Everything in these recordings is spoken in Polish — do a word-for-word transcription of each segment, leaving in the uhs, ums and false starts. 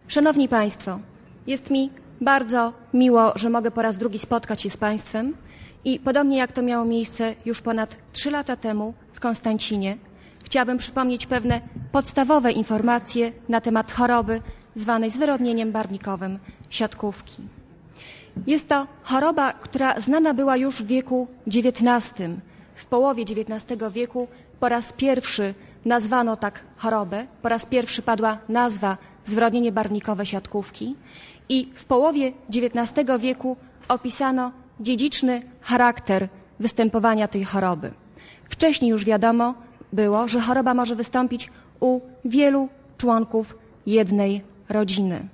Szanowni Państwo, jest mi bardzo miło, że mogę po raz drugi spotkać się z Państwem i podobnie jak to miało miejsce już ponad trzy lata temu w Konstancinie, chciałabym przypomnieć pewne podstawowe informacje na temat choroby zwanej zwyrodnieniem barwnikowym siatkówki. Jest to choroba, która znana była już w wieku dziewiętnastym. W połowie dziewiętnastego wieku po raz pierwszy nazwano tak chorobę, po raz pierwszy padła nazwa zwyrodnienie barwnikowe siatkówki i w połowie dziewiętnastego wieku opisano dziedziczny charakter występowania tej choroby. Wcześniej już wiadomo było, że choroba może wystąpić u wielu członków jednej rodziny.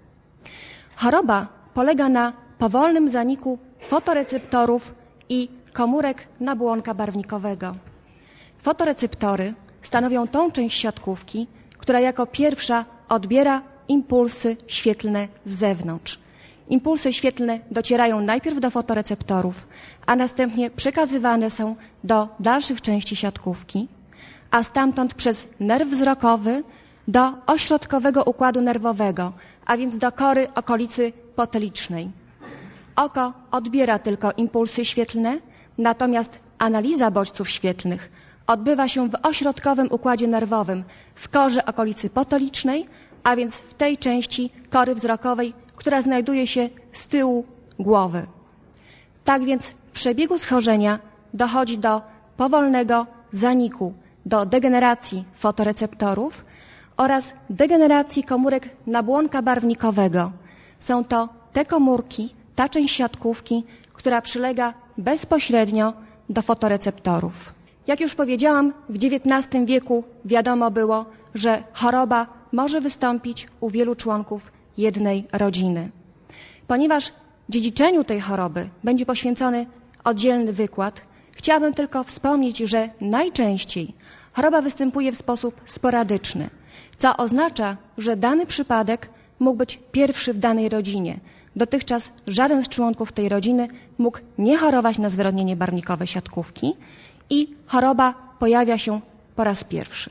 Choroba polega na powolnym zaniku fotoreceptorów i komórek nabłonka barwnikowego. Fotoreceptory stanowią tą część siatkówki, która jako pierwsza odbiera impulsy świetlne z zewnątrz. Impulsy świetlne docierają najpierw do fotoreceptorów, a następnie przekazywane są do dalszych części siatkówki, a stamtąd przez nerw wzrokowy do ośrodkowego układu nerwowego, a więc do kory okolicy potylicznej. Oko odbiera tylko impulsy świetlne, natomiast analiza bodźców świetlnych odbywa się w ośrodkowym układzie nerwowym, w korze okolicy potylicznej, a więc w tej części kory wzrokowej, która znajduje się z tyłu głowy. Tak więc w przebiegu schorzenia dochodzi do powolnego zaniku, do degeneracji fotoreceptorów oraz degeneracji komórek nabłonka barwnikowego. Są to te komórki, ta część siatkówki, która przylega bezpośrednio do fotoreceptorów. Jak już powiedziałam, w dziewiętnastym wieku wiadomo było, że choroba może wystąpić u wielu członków jednej rodziny. Ponieważ dziedziczeniu tej choroby będzie poświęcony oddzielny wykład, chciałabym tylko wspomnieć, że najczęściej choroba występuje w sposób sporadyczny, co oznacza, że dany przypadek mógł być pierwszy w danej rodzinie. Dotychczas żaden z członków tej rodziny mógł nie chorować na zwyrodnienie barwnikowe siatkówki i choroba pojawia się po raz pierwszy.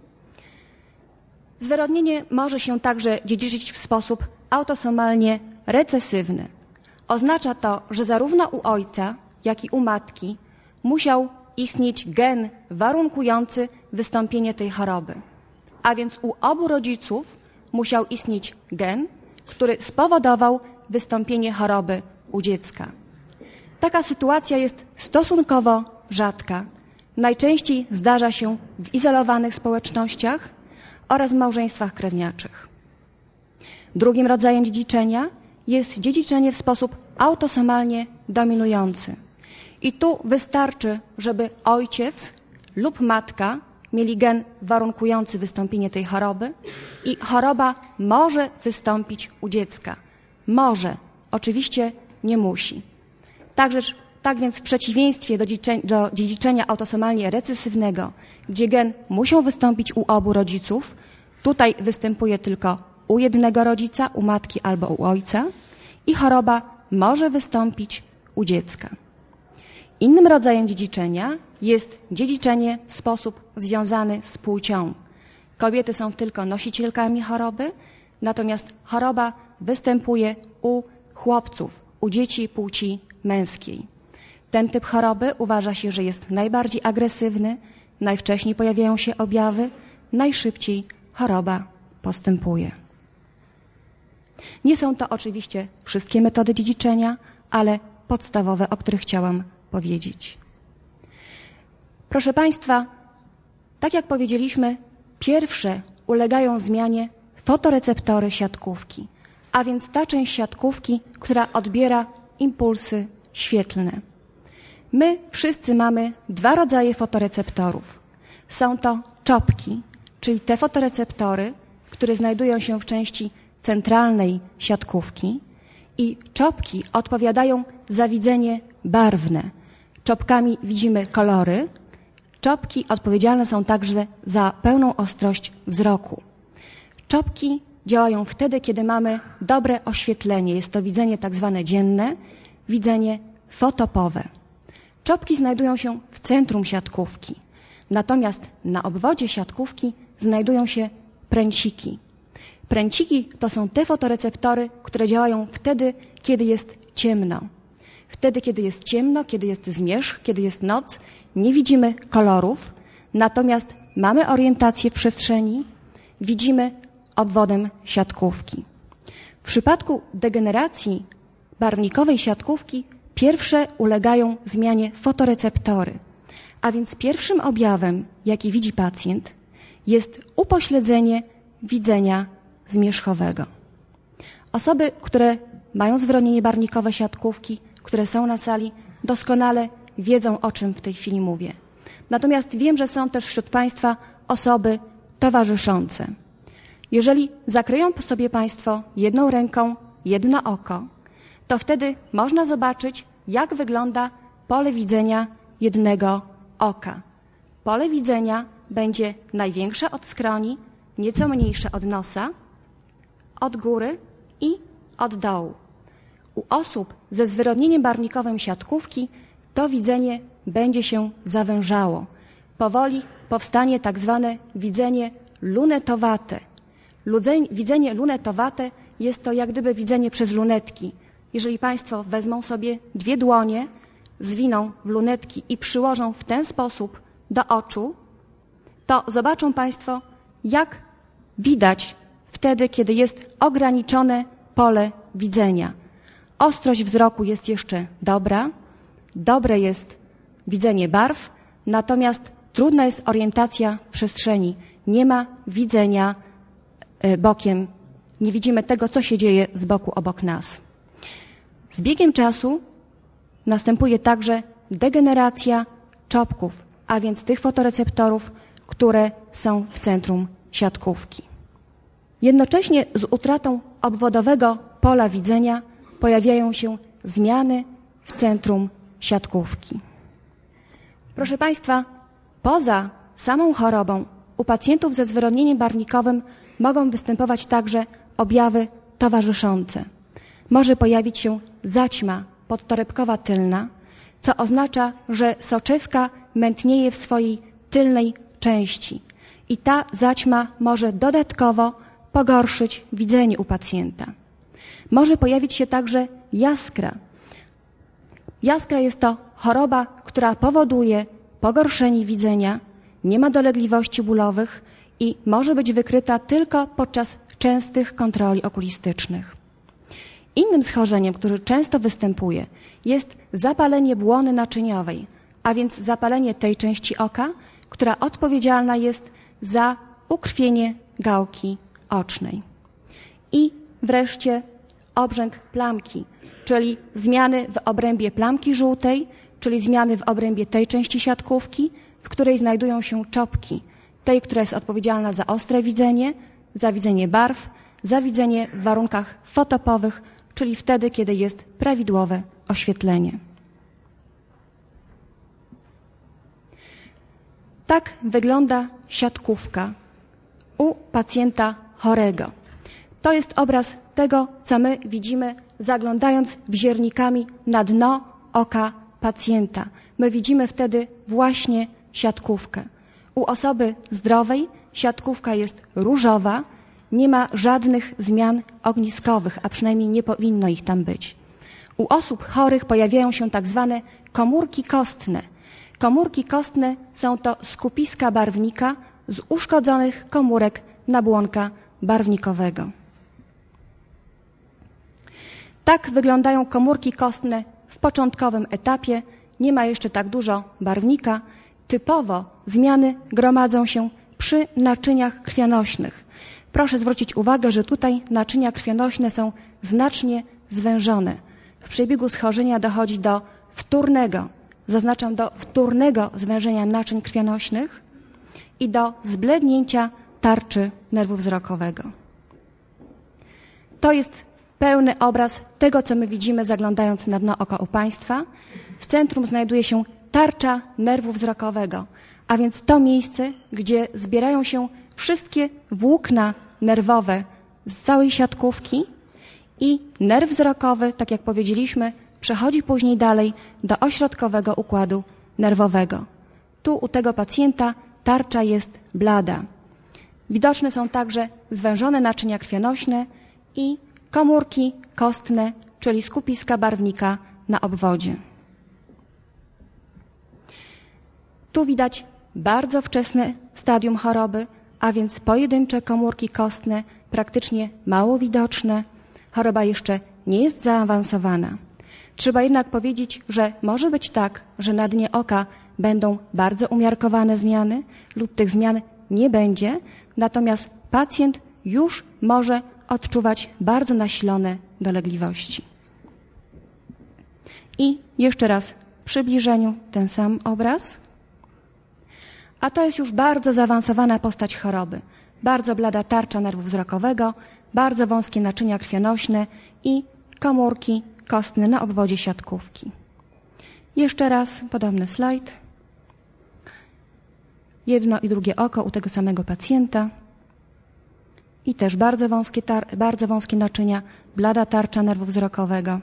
Zwyrodnienie może się także dziedziczyć w sposób autosomalnie recesywny. Oznacza to, że zarówno u ojca, jak i u matki musiał istnieć gen warunkujący wystąpienie tej choroby. A więc u obu rodziców musiał istnieć gen, który spowodował wystąpienie choroby u dziecka. Taka sytuacja jest stosunkowo rzadka. Najczęściej zdarza się w izolowanych społecznościach oraz w małżeństwach krewniaczych. Drugim rodzajem dziedziczenia jest dziedziczenie w sposób autosomalnie dominujący. I tu wystarczy, żeby ojciec lub matka mieli gen warunkujący wystąpienie tej choroby i choroba może wystąpić u dziecka. Może, oczywiście nie musi. Także, tak więc w przeciwieństwie do, do dziedziczenia autosomalnie recesywnego, gdzie gen muszą wystąpić u obu rodziców, tutaj występuje tylko u jednego rodzica, u matki albo u ojca i choroba może wystąpić u dziecka. Innym rodzajem dziedziczenia jest dziedziczenie w sposób związany z płcią. Kobiety są tylko nosicielkami choroby, natomiast choroba występuje u chłopców, u dzieci płci męskiej. Ten typ choroby uważa się, że jest najbardziej agresywny, najwcześniej pojawiają się objawy, najszybciej choroba postępuje. Nie są to oczywiście wszystkie metody dziedziczenia, ale podstawowe, o których chciałam powiedzieć. Proszę Państwa, tak jak powiedzieliśmy, pierwsze ulegają zmianie fotoreceptory siatkówki, a więc ta część siatkówki, która odbiera impulsy świetlne. My wszyscy mamy dwa rodzaje fotoreceptorów. Są to czopki, czyli te fotoreceptory, które znajdują się w części centralnej siatkówki i czopki odpowiadają za widzenie barwne. Czopkami widzimy kolory. Czopki odpowiedzialne są także za pełną ostrość wzroku. Czopki działają wtedy, kiedy mamy dobre oświetlenie. Jest to widzenie tak zwane dzienne, widzenie fotopowe. Czopki znajdują się w centrum siatkówki. Natomiast na obwodzie siatkówki znajdują się pręciki. Pręciki to są te fotoreceptory, które działają wtedy, kiedy jest ciemno. Wtedy, kiedy jest ciemno, kiedy jest zmierzch, kiedy jest noc, nie widzimy kolorów, natomiast mamy orientację w przestrzeni, widzimy obwodem siatkówki. W przypadku degeneracji barwnikowej siatkówki pierwsze ulegają zmianie fotoreceptory, a więc pierwszym objawem, jaki widzi pacjent, jest upośledzenie widzenia zmierzchowego. Osoby, które mają zwrotnienie barwnikowe siatkówki, które są na sali, doskonale wiedzą, o czym w tej chwili mówię. Natomiast wiem, że są też wśród Państwa osoby towarzyszące. Jeżeli zakryją sobie Państwo jedną ręką jedno oko, to wtedy można zobaczyć, jak wygląda pole widzenia jednego oka. Pole widzenia będzie największe od skroni, nieco mniejsze od nosa, od góry i od dołu. U osób ze zwyrodnieniem barwnikowym siatkówki to widzenie będzie się zawężało. Powoli powstanie tak zwane widzenie lunetowate. Ludzeń, widzenie lunetowate jest to jak gdyby widzenie przez lunetki. Jeżeli Państwo wezmą sobie dwie dłonie, zwiną w lunetki i przyłożą w ten sposób do oczu, to zobaczą Państwo, jak widać wtedy, kiedy jest ograniczone pole widzenia. Ostrość wzroku jest jeszcze dobra, dobre jest widzenie barw, natomiast trudna jest orientacja w przestrzeni. Nie ma widzenia bokiem, nie widzimy tego, co się dzieje z boku obok nas. Z biegiem czasu następuje także degeneracja czopków, a więc tych fotoreceptorów, które są w centrum siatkówki. Jednocześnie z utratą obwodowego pola widzenia pojawiają się zmiany w centrum siatkówki. Proszę Państwa, poza samą chorobą u pacjentów ze zwyrodnieniem barwnikowym mogą występować także objawy towarzyszące. Może pojawić się zaćma podtorebkowa tylna, co oznacza, że soczewka mętnieje w swojej tylnej części i ta zaćma może dodatkowo pogorszyć widzenie u pacjenta. Może pojawić się także jaskra. Jaskra jest to choroba, która powoduje pogorszenie widzenia, nie ma dolegliwości bólowych i może być wykryta tylko podczas częstych kontroli okulistycznych. Innym schorzeniem, które często występuje, jest zapalenie błony naczyniowej, a więc zapalenie tej części oka, która odpowiedzialna jest za ukrwienie gałki ocznej. I wreszcie obrzęk plamki, czyli zmiany w obrębie plamki żółtej, czyli zmiany w obrębie tej części siatkówki, w której znajdują się czopki, tej, która jest odpowiedzialna za ostre widzenie, za widzenie barw, za widzenie w warunkach fotopowych, czyli wtedy, kiedy jest prawidłowe oświetlenie. Tak wygląda siatkówka u pacjenta chorego. To jest obraz tego, co my widzimy, zaglądając wziernikami na dno oka pacjenta. My widzimy wtedy właśnie siatkówkę. U osoby zdrowej siatkówka jest różowa, nie ma żadnych zmian ogniskowych, a przynajmniej nie powinno ich tam być. U osób chorych pojawiają się tak zwane komórki kostne. Komórki kostne są to skupiska barwnika z uszkodzonych komórek nabłonka barwnikowego. Tak wyglądają komórki kostne w początkowym etapie. Nie ma jeszcze tak dużo barwnika. Typowo zmiany gromadzą się przy naczyniach krwionośnych. Proszę zwrócić uwagę, że tutaj naczynia krwionośne są znacznie zwężone. W przebiegu schorzenia dochodzi do wtórnego, zaznaczam do wtórnego zwężenia naczyń krwionośnych i do zblednięcia tarczy nerwu wzrokowego. To jest pełny obraz tego, co my widzimy, zaglądając na dno oka u Państwa. W centrum znajduje się tarcza nerwu wzrokowego, a więc to miejsce, gdzie zbierają się wszystkie włókna nerwowe z całej siatkówki i nerw wzrokowy, tak jak powiedzieliśmy, przechodzi później dalej do ośrodkowego układu nerwowego. Tu u tego pacjenta tarcza jest blada. Widoczne są także zwężone naczynia krwionośne i komórki kostne, czyli skupiska barwnika na obwodzie. Tu widać bardzo wczesne stadium choroby, a więc pojedyncze komórki kostne, praktycznie mało widoczne. Choroba jeszcze nie jest zaawansowana. Trzeba jednak powiedzieć, że może być tak, że na dnie oka będą bardzo umiarkowane zmiany lub tych zmian nie będzie, natomiast pacjent już może odczuwać bardzo nasilone dolegliwości. I jeszcze raz w przybliżeniu ten sam obraz. A to jest już bardzo zaawansowana postać choroby. Bardzo blada tarcza nerwu wzrokowego, bardzo wąskie naczynia krwionośne i komórki kostne na obwodzie siatkówki. Jeszcze raz podobny slajd. Jedno i drugie oko u tego samego pacjenta. I też bardzo wąskie, tar- bardzo wąskie naczynia, blada tarcza nerwu wzrokowego.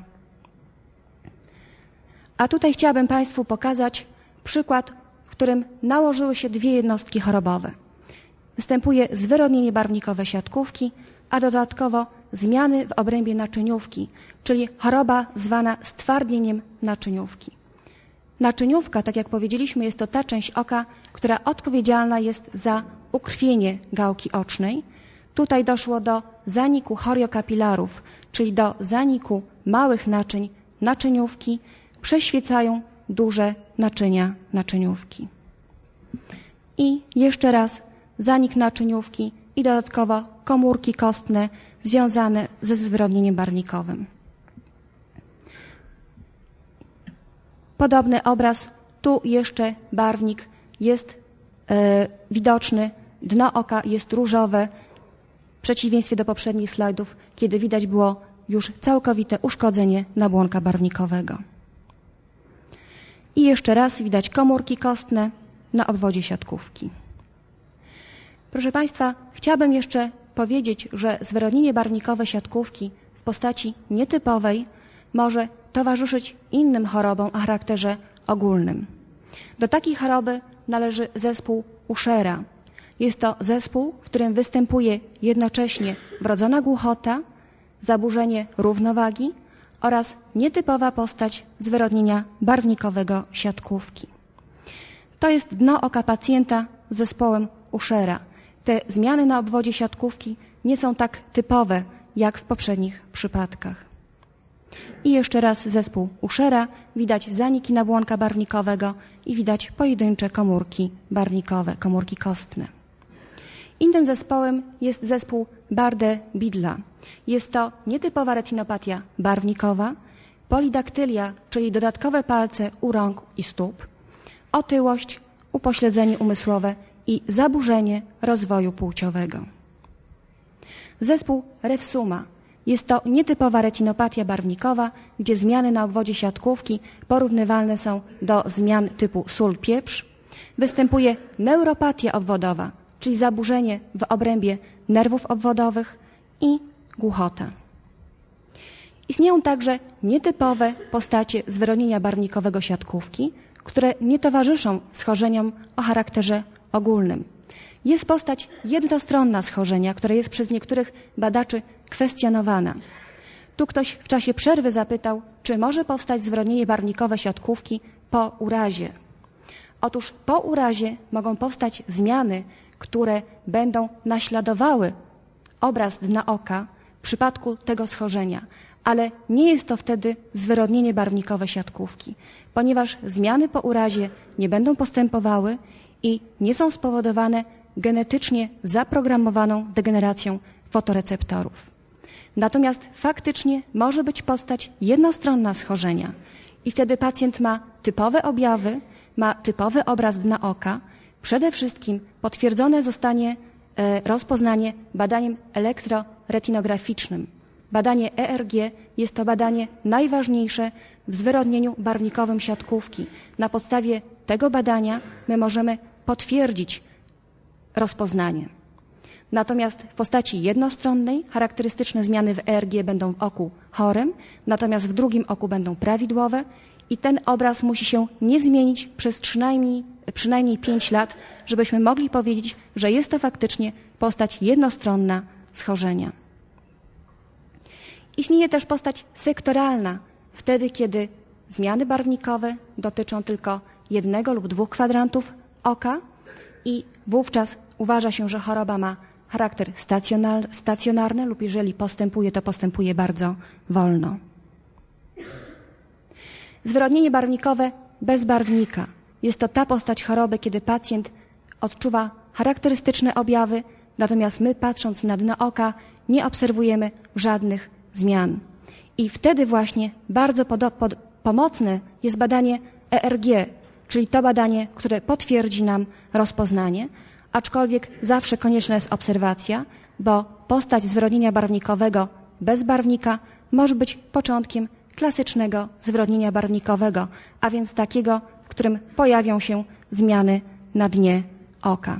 A tutaj chciałabym Państwu pokazać przykład, w którym nałożyły się dwie jednostki chorobowe. Występuje zwyrodnienie barwnikowe siatkówki, a dodatkowo zmiany w obrębie naczyniówki, czyli choroba zwana stwardnieniem naczyniówki. Naczyniówka, tak jak powiedzieliśmy, jest to ta część oka, która odpowiedzialna jest za ukrwienie gałki ocznej. Tutaj doszło do zaniku choriokapilarów, czyli do zaniku małych naczyń naczyniówki, przeświecają duże naczynia naczyniówki. I jeszcze raz zanik naczyniówki i dodatkowo komórki kostne związane ze zwyrodnieniem barwnikowym. Podobny obraz, tu jeszcze barwnik jest e, widoczny, dno oka jest różowe, w przeciwieństwie do poprzednich slajdów, kiedy widać było już całkowite uszkodzenie nabłonka barwnikowego. I jeszcze raz widać komórki kostne na obwodzie siatkówki. Proszę Państwa, chciałabym jeszcze powiedzieć, że zwyrodnienie barwnikowe siatkówki w postaci nietypowej może towarzyszyć innym chorobom o charakterze ogólnym. Do takiej choroby należy zespół Uschera. Jest to zespół, w którym występuje jednocześnie wrodzona głuchota, zaburzenie równowagi oraz nietypowa postać zwyrodnienia barwnikowego siatkówki. To jest dno oka pacjenta z zespołem Uschera. Te zmiany na obwodzie siatkówki nie są tak typowe jak w poprzednich przypadkach. I jeszcze raz zespół Uschera, widać zaniki nabłonka barwnikowego i widać pojedyncze komórki barwnikowe, komórki kostne. Innym zespołem jest zespół Bardet-Biedla. Jest to nietypowa retinopatia barwnikowa, polidaktylia, czyli dodatkowe palce u rąk i stóp, otyłość, upośledzenie umysłowe i zaburzenie rozwoju płciowego. Zespół Refsuma. Jest to nietypowa retinopatia barwnikowa, gdzie zmiany na obwodzie siatkówki porównywalne są do zmian typu sól-pieprz. Występuje neuropatia obwodowa, czyli zaburzenie w obrębie nerwów obwodowych i głuchota. Istnieją także nietypowe postacie zwyrodnienia barwnikowego siatkówki, które nie towarzyszą schorzeniom o charakterze ogólnym. Jest postać jednostronna schorzenia, która jest przez niektórych badaczy kwestionowana. Tu ktoś w czasie przerwy zapytał, czy może powstać zwyrodnienie barwnikowe siatkówki po urazie. Otóż po urazie mogą powstać zmiany, które będą naśladowały obraz dna oka w przypadku tego schorzenia, ale nie jest to wtedy zwyrodnienie barwnikowe siatkówki, ponieważ zmiany po urazie nie będą postępowały i nie są spowodowane genetycznie zaprogramowaną degeneracją fotoreceptorów. Natomiast faktycznie może być postać jednostronna schorzenia i wtedy pacjent ma typowe objawy, ma typowy obraz dna oka. Przede wszystkim potwierdzone zostanie e, rozpoznanie badaniem elektroretinograficznym. Badanie E R G jest to badanie najważniejsze w zwyrodnieniu barwnikowym siatkówki. Na podstawie tego badania my możemy potwierdzić rozpoznanie. Natomiast w postaci jednostronnej charakterystyczne zmiany w E R G będą w oku chorym, natomiast w drugim oku będą prawidłowe i ten obraz musi się nie zmienić przez przynajmniej, przynajmniej pięć lat, żebyśmy mogli powiedzieć, że jest to faktycznie postać jednostronna schorzenia. Istnieje też postać sektoralna, wtedy kiedy zmiany barwnikowe dotyczą tylko jednego lub dwóch kwadrantów oka i wówczas uważa się, że choroba ma charakter stacjonarny lub jeżeli postępuje, to postępuje bardzo wolno. Zwyrodnienie barwnikowe bez barwnika. Jest to ta postać choroby, kiedy pacjent odczuwa charakterystyczne objawy, natomiast my, patrząc na dno oka, nie obserwujemy żadnych zmian. I wtedy właśnie bardzo pod, pod, pomocne jest badanie E R G, czyli to badanie, które potwierdzi nam rozpoznanie, aczkolwiek zawsze konieczna jest obserwacja, bo postać zwyrodnienia barwnikowego bez barwnika może być początkiem klasycznego zwyrodnienia barwnikowego, a więc takiego, w którym pojawią się zmiany na dnie oka.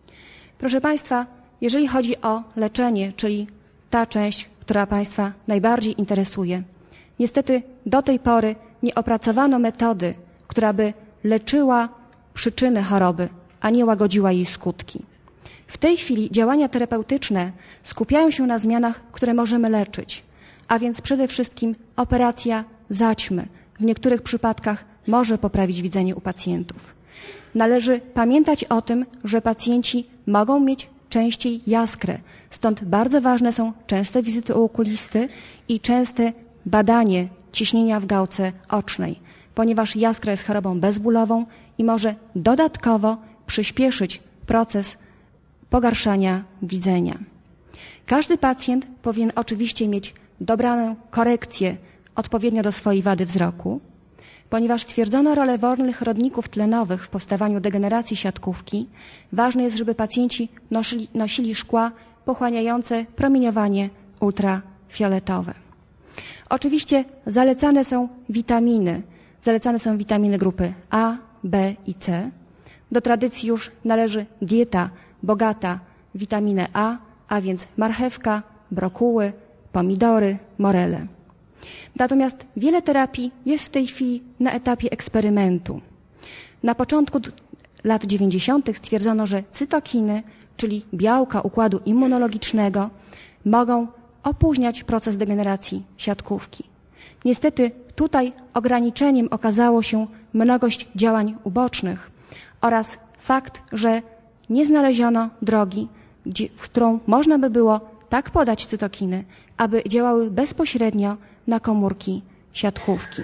Proszę Państwa, jeżeli chodzi o leczenie, czyli ta część, która Państwa najbardziej interesuje, niestety do tej pory nie opracowano metody, która by leczyła przyczynę choroby, a nie łagodziła jej skutki. W tej chwili działania terapeutyczne skupiają się na zmianach, które możemy leczyć, a więc przede wszystkim operacja zaćmy w niektórych przypadkach może poprawić widzenie u pacjentów. Należy pamiętać o tym, że pacjenci mogą mieć częściej jaskrę, stąd bardzo ważne są częste wizyty u okulisty i częste badanie ciśnienia w gałce ocznej, ponieważ jaskra jest chorobą bezbólową i może dodatkowo przyspieszyć proces pogarszania widzenia. Każdy pacjent powinien oczywiście mieć dobraną korekcję odpowiednio do swojej wady wzroku, ponieważ stwierdzono rolę wolnych rodników tlenowych w powstawaniu degeneracji siatkówki, ważne jest, żeby pacjenci nosili, nosili szkła pochłaniające promieniowanie ultrafioletowe. Oczywiście zalecane są witaminy. Zalecane są witaminy grupy A, B i C. Do tradycji już należy dieta bogata w witaminę A, a więc marchewka, brokuły, pomidory, morele. Natomiast wiele terapii jest w tej chwili na etapie eksperymentu. Na początku lat dziewięćdziesiątych stwierdzono, że cytokiny, czyli białka układu immunologicznego, mogą opóźniać proces degeneracji siatkówki. Niestety tutaj ograniczeniem okazało się mnogość działań ubocznych oraz fakt, że nie znaleziono drogi, gdzie, w którą można by było tak podać cytokiny, aby działały bezpośrednio na komórki siatkówki.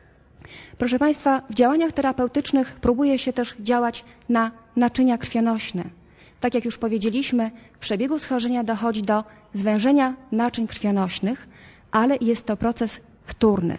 Proszę Państwa, w działaniach terapeutycznych próbuje się też działać na naczynia krwionośne. Tak jak już powiedzieliśmy, w przebiegu schorzenia dochodzi do zwężenia naczyń krwionośnych, ale jest to proces wtórny.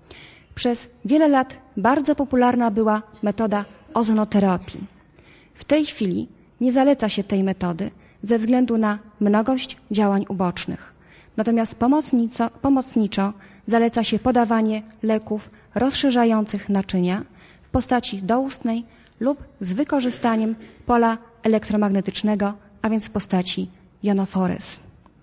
Przez wiele lat bardzo popularna była metoda ozonoterapii. W tej chwili nie zaleca się tej metody ze względu na mnogość działań ubocznych. Natomiast pomocniczo, pomocniczo zaleca się podawanie leków rozszerzających naczynia w postaci doustnej lub z wykorzystaniem pola elektromagnetycznego, a więc w postaci jonoforez.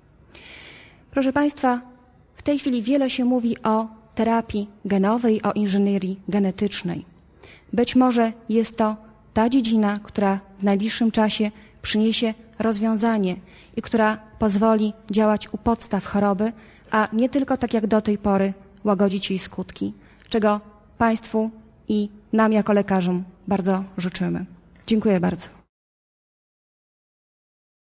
Proszę Państwa, w tej chwili wiele się mówi o terapii genowej, o inżynierii genetycznej. Być może jest to ta dziedzina, która w najbliższym czasie przyniesie rozwiązanie i która pozwoli działać u podstaw choroby, a nie tylko tak jak do tej pory łagodzić jej skutki, czego Państwu i nam jako lekarzom bardzo życzymy. Dziękuję bardzo.